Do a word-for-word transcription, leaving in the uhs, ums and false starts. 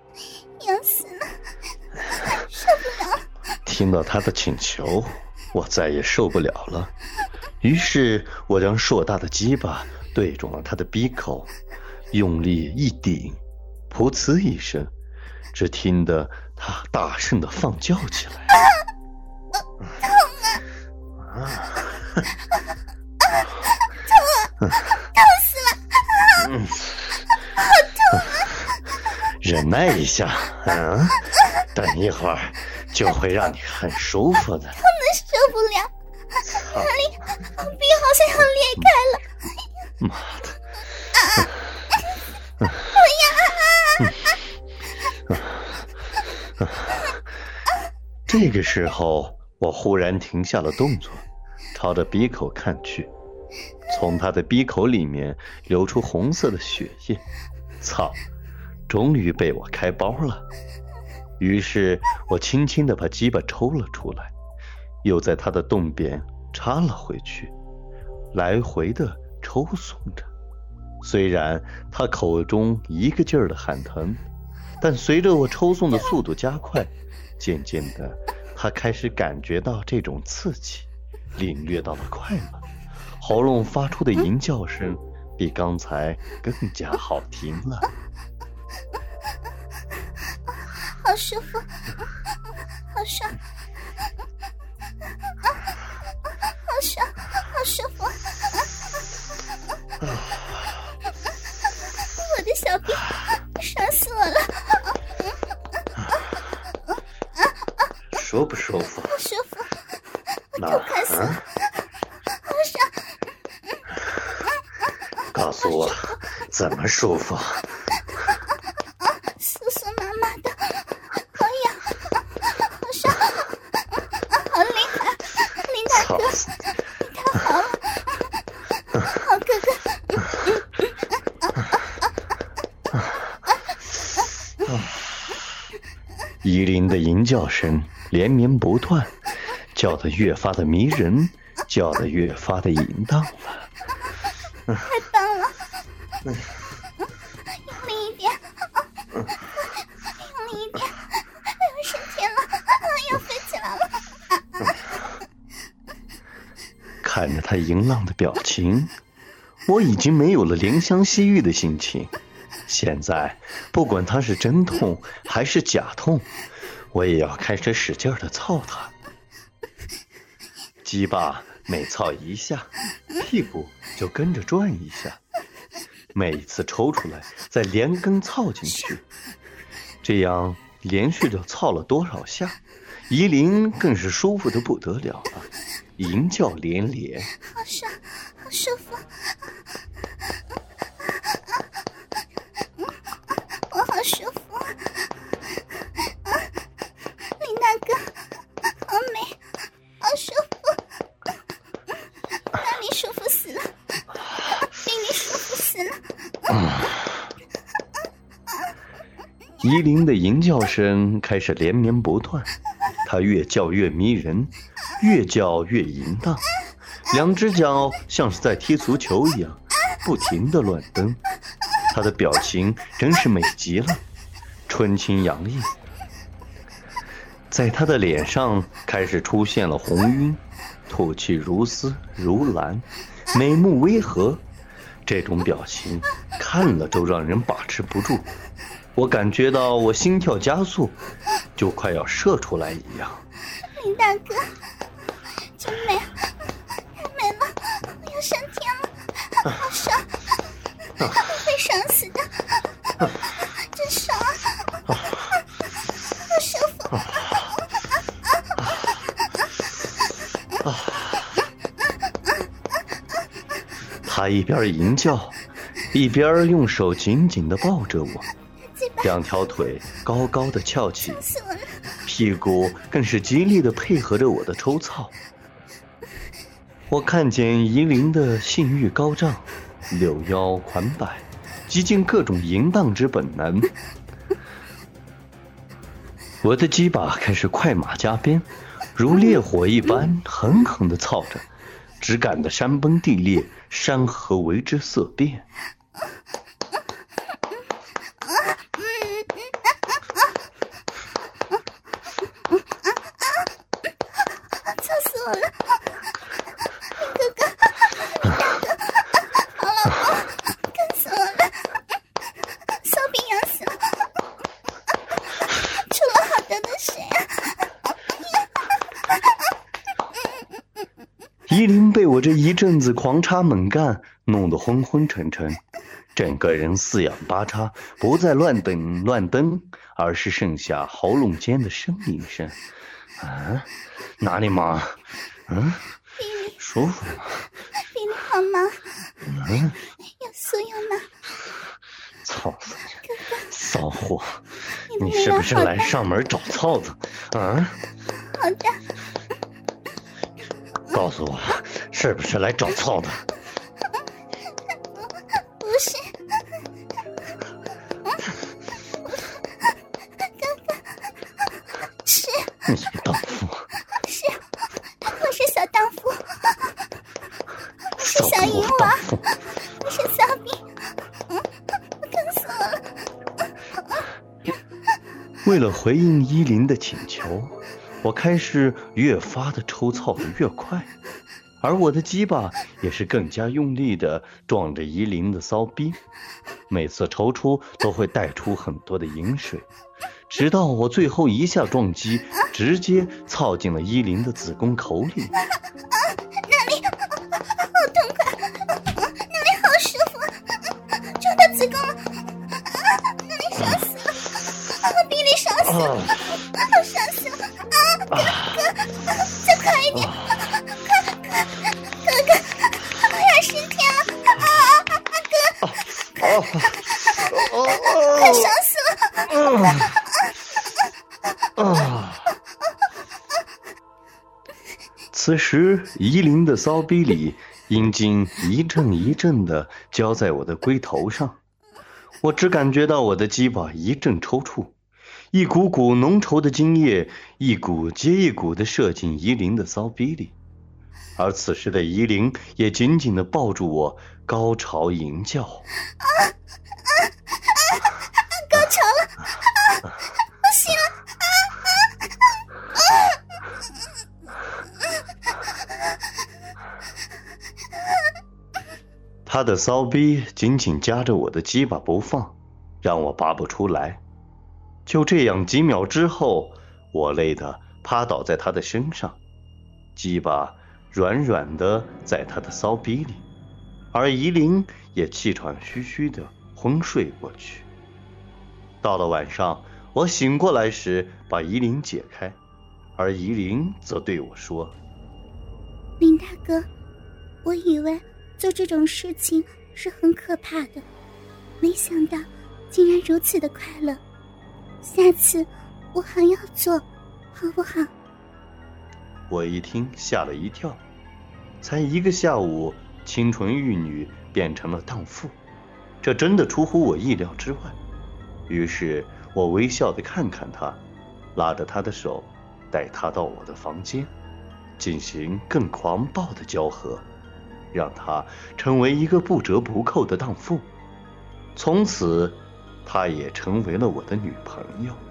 要死了，受不了了。 听到他的请求，我再也受不了了。于是我将硕大的鸡巴对准了他的鼻口，用力一顶，噗呲一声，只听得他大声地放叫起来。 啊，痛啊！啊，痛啊！痛死了！ 嗯， 好痛啊！ 忍耐一下，嗯，等一会儿就会让你很舒服的。 痛得受不了，哪里鼻好像要裂开了。 妈的！ 啊！我呀！这个时候，我忽然停下了动作，朝着鼻口看去，从他的鼻口里面流出红色的血液。操！终于被我开包了。于是我轻轻地把鸡巴抽了出来，又在他的洞边插了回去，来回地抽送着。虽然他口中一个劲儿的喊疼，但随着我抽送的速度加快，渐渐的他开始感觉到这种刺激，领略到了快乐，喉咙发出的吟叫声比刚才更加好听了。 好舒服，好爽，好爽，好舒服。我的小臂爽死我了。 舒不舒服？ 好舒服，我都快死了。好爽！ 告诉我怎么舒服？ 酥酥麻麻的，好痒，好爽，好厉害！林大哥，你太好了，好哥哥。 依琳的吟叫声连绵不断，叫得越发的迷人，叫得越发的淫荡了。 太棒了！用力一点，用力一点，要升天了，要飞起来了！ 看着他淫浪的表情，我已经没有了怜香惜玉的心情。现在不管他是真痛还是假痛，我也要开始使劲的操他。鸡巴每操一下，屁股就跟着转一下，每一次抽出来再连根操进去，这样连续的操了多少下，依琳更是舒服的不得了了，淫叫连连。 好爽，好舒服，我好舒服。林大哥，好美，好舒服，哪里舒服死了，比你舒服死了。 依琳的淫叫声开始连绵不断，她越叫越迷人，越叫越淫荡，两只脚像是在踢足球一样不停地乱蹬，她的表情真是美极了，春情洋溢。在她的脸上开始出现了红晕，吐气如丝如兰，眉目微合，这种表情看了都让人把持不住。我感觉到我心跳加速，就快要射出来一样。 林大哥，真美，太美了，我要上天了，好爽，会被爽死的，真爽，好舒服。 他一边吟叫，一边用手紧紧地抱着我，两条腿高高的翘起，屁股更是极力地配合着我的抽操。我看见依琳的性欲高涨，柳腰款摆，极尽各种淫荡之本能。我的鸡巴开始快马加鞭，如烈火一般狠狠地操着，只感得山崩地裂，山河为之色变。 依琳被我这一阵子狂插猛干弄得昏昏沉沉，整个人四仰八叉，不再乱等乱蹬，而是剩下喉咙间的呻吟声。啊，哪里嘛？嗯，舒服吗？ 比你好吗？ 嗯， 有酥有麻。 操死你！骚货， 你你是不是来上门找操子？啊？ 好的。 告诉我，是不是来找操的？ 不是。哥哥，是。 你荡妇。 是，我是小荡妇。我是小淫娃。我是骚逼。嗯，疼死我了。 为了回应依琳的请求，我开始越发的抽操的越快，而我的鸡巴也是更加用力的撞着依琳的骚逼，每次抽出都会带出很多的饮水，直到我最后一下撞击直接操进了依琳的子宫口里。 啊，那里好痛快，那里好舒服，撞到子宫了，啊，那里爽死了，啊，逼里爽死了，好爽死了，啊，哥哥，再快一点，快快，哥哥，我要升天了，啊啊啊，哥，快爽死了， 啊！此时，依琳的骚逼里阴茎一阵一阵地浇在我的龟头上，我只感觉到我的鸡巴一阵抽搐，一股股浓稠的精液一股接一股地射进依琳的骚逼里，而此时的依琳也紧紧地抱住我，高潮吟叫。 啊啊啊！高潮了！啊，不行了！啊啊啊！ 他的骚逼紧紧夹着我的鸡巴不放，让我拔不出来。就这样几秒之后，我累得趴倒在他的身上，鸡巴软软的在他的骚逼里，而依琳也气喘吁吁的昏睡过去。到了晚上，我醒过来时把依琳解开，而依琳则对我说： 林大哥，我以为做这种事情是很可怕的，没想到竟然如此的快乐，下次我还要做，好不好？ 我一听吓了一跳，才一个下午，清纯玉女变成了荡妇，这真的出乎我意料之外。于是我微笑地看看她，拉着她的手，带她到我的房间，进行更狂暴的交合，让她成为一个不折不扣的荡妇。从此，她也成为了我的女朋友。